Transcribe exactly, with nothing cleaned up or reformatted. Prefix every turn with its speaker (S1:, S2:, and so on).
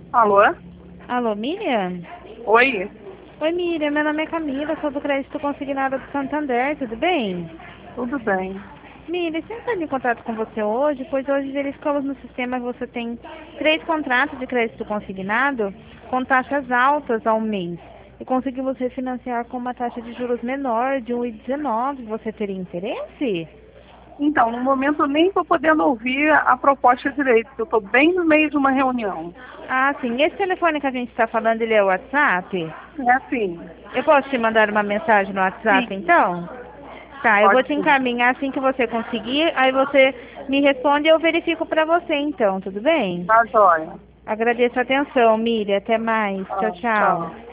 S1: Alô?
S2: Alô, Miriam?
S1: Oi?
S2: Oi, Miriam, meu nome é Camila, sou do Crédito Consignado do Santander, tudo bem?
S1: Tudo bem.
S2: Miriam, estou entrando em contato com você hoje, pois hoje verificamos no sistema que você tem três contratos de crédito consignado com taxas altas ao mês e conseguimos refinanciar com uma taxa de juros menor de um vírgula dezenove. Você teria interesse?
S1: Então, no momento eu nem estou podendo ouvir a proposta direito, porque eu estou bem no meio de uma reunião.
S2: Ah, sim. Esse telefone que a gente está falando, ele é o WhatsApp?
S1: É assim.
S2: Eu posso te mandar uma mensagem no WhatsApp,
S1: Sim,
S2: então? Tá, eu vou
S1: pode
S2: te
S1: sim.
S2: encaminhar assim que você conseguir, aí você me responde e eu verifico pra você então, tudo bem?
S1: Tá joia.
S2: Agradeço a atenção, Miriam, até mais. Tchau,
S1: Ah,
S2: tchau.
S1: tchau.